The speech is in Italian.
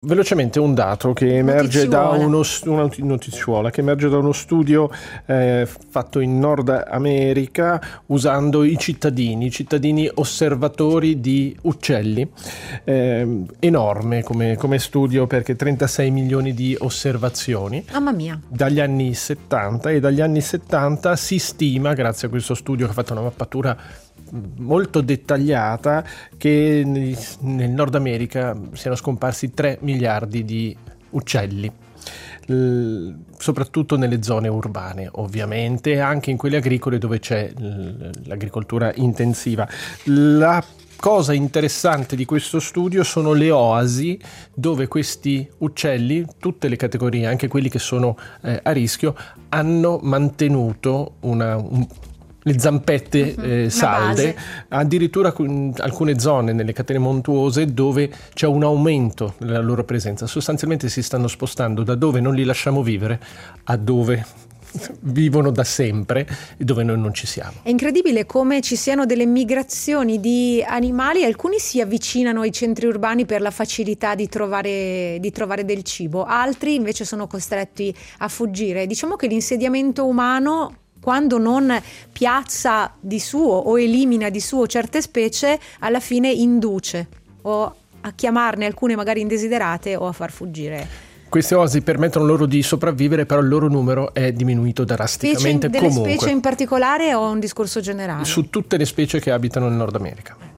Velocemente un dato che emerge da una notiziuola che emerge da uno studio fatto in Nord America usando i cittadini osservatori di uccelli. Enorme come studio, perché 36 milioni di osservazioni. Mamma mia. Dagli anni 70, e dagli anni 70 si stima, grazie a questo studio che ha fatto una mappatura molto dettagliata, che nel Nord America siano scomparsi 3 miliardi di uccelli, soprattutto nelle zone urbane, ovviamente, anche in quelle agricole dove c'è l'agricoltura intensiva. La cosa interessante di questo studio sono le oasi dove questi uccelli, tutte le categorie, anche quelli che sono a rischio, hanno mantenuto le zampette salde, addirittura alcune zone nelle catene montuose dove c'è un aumento della loro presenza. Sostanzialmente si stanno spostando da dove non li lasciamo vivere a dove vivono da sempre e dove noi non ci siamo. È incredibile come ci siano delle migrazioni di animali. Alcuni si avvicinano ai centri urbani per la facilità di trovare del cibo, altri invece sono costretti a fuggire. Diciamo che l'insediamento umano, quando non piazza di suo o elimina di suo certe specie, alla fine induce o a chiamarne alcune magari indesiderate o a far fuggire. Queste oasi permettono loro di sopravvivere, però il loro numero è diminuito drasticamente. Delle specie in particolare o un discorso generale? Su tutte le specie che abitano nel Nord America.